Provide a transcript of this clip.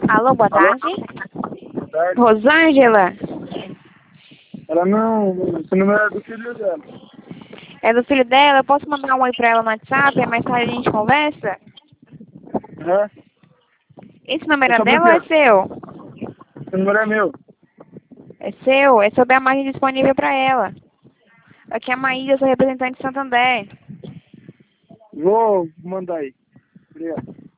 Alô, boa Alô? tarde. Boa tarde. Rosângela, Ela não. Esse número é do filho dela. é do filho dela? Eu posso mandar um oi pra ela no WhatsApp? Mais tarde a gente conversa? Aham. Esse número É é sobre o dela ou é quê? seu? Esse número é meu. É seu? É sobre a margem disponível pra ela. Aqui é a Maíra, eu sou representante de Santander. Vou mandar aí. Obrigado.